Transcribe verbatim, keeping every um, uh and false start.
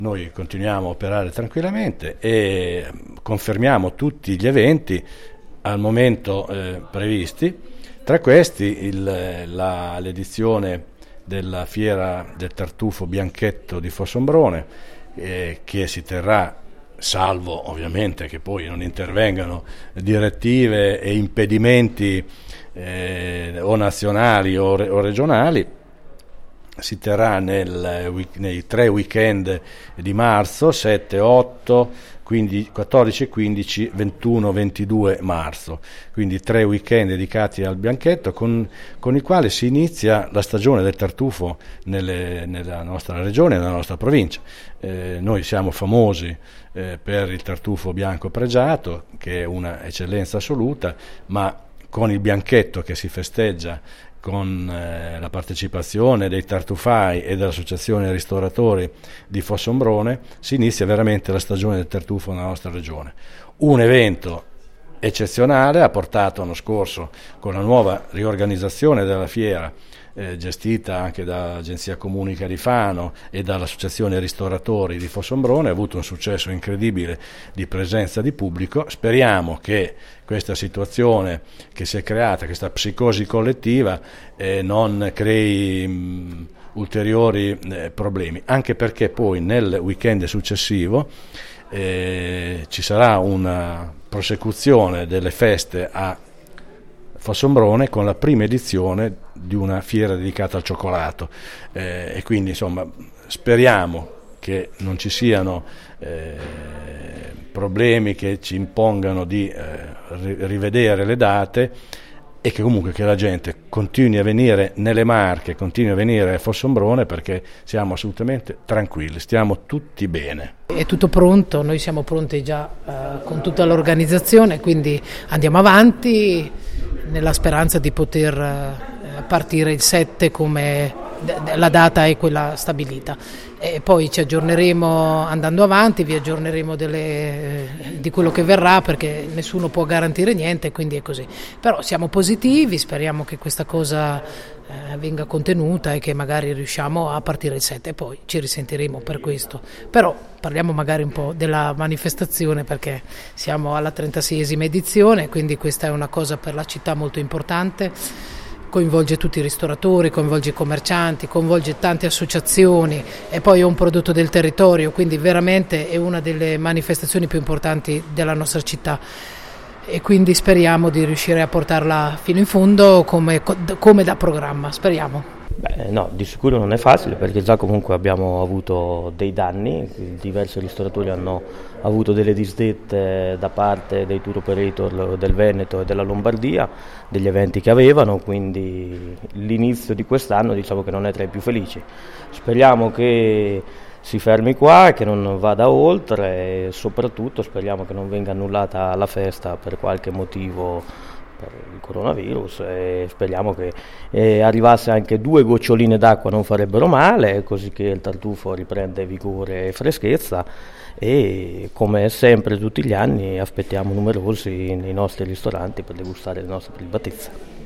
Noi continuiamo a operare tranquillamente e confermiamo tutti gli eventi al momento eh, previsti, tra questi il, la, l'edizione della Fiera del Tartufo Bianchetto di Fossombrone, eh, che si terrà, salvo ovviamente che poi non intervengano direttive e impedimenti eh, o nazionali o, re, o regionali. Si terrà nel, nei tre weekend di marzo, sette, otto, quattordici, quindici, ventuno, ventidue marzo, quindi tre weekend dedicati al bianchetto con, con i quali si inizia la stagione del tartufo nelle, nella nostra regione, nella nostra provincia. Eh, noi siamo famosi eh, per il tartufo bianco pregiato, che è una eccellenza assoluta, ma con il bianchetto che si festeggia con eh, la partecipazione dei tartufai e dell'associazione ristoratori di Fossombrone si inizia veramente la stagione del tartufo nella nostra regione. Un evento eccezionale ha portato l'anno scorso, con la nuova riorganizzazione della fiera eh, gestita anche dall'Agenzia Comunica di Fano e dall'Associazione Ristoratori di Fossombrone, ha avuto un successo incredibile di presenza di pubblico. Speriamo che questa situazione che si è creata, questa psicosi collettiva, eh, non crei mh, ulteriori eh, problemi, anche perché poi nel weekend successivo eh, ci sarà una prosecuzione delle feste a Fossombrone con la prima edizione di una fiera dedicata al cioccolato, eh, e quindi insomma speriamo che non ci siano eh, problemi che ci impongano di eh, rivedere le date, e che comunque che la gente continui a venire nelle Marche, continui a venire a Fossombrone, perché siamo assolutamente tranquilli, stiamo tutti bene. È tutto pronto, noi siamo pronti già uh, con tutta l'organizzazione, quindi andiamo avanti nella speranza di poter uh, partire il sette come la data è quella stabilita, e poi ci aggiorneremo andando avanti, vi aggiorneremo delle, di quello che verrà, perché nessuno può garantire niente, quindi è così. Però siamo positivi, speriamo che questa cosa eh, venga contenuta e che magari riusciamo a partire il sette, poi ci risentiremo per questo. Però parliamo magari un po' della manifestazione, perché siamo alla trentaseiesima edizione, quindi questa è una cosa per la città molto importante. Coinvolge tutti i ristoratori, coinvolge i commercianti, coinvolge tante associazioni, e poi è un prodotto del territorio, quindi veramente è una delle manifestazioni più importanti della nostra città, e quindi speriamo di riuscire a portarla fino in fondo come, come da programma, speriamo. Beh, no, di sicuro non è facile, perché già comunque abbiamo avuto dei danni, diversi ristoratori hanno avuto delle disdette da parte dei tour operator del Veneto e della Lombardia, degli eventi che avevano, quindi l'inizio di quest'anno diciamo che non è tra i più felici. Speriamo che si fermi qua, che non vada oltre, e soprattutto speriamo che non venga annullata la festa per qualche motivo, per il coronavirus, e speriamo che eh, arrivasse anche due goccioline d'acqua, non farebbero male, così che il tartufo riprende vigore e freschezza, e come sempre tutti gli anni aspettiamo numerosi nei nostri ristoranti per degustare le nostre prelibatezze.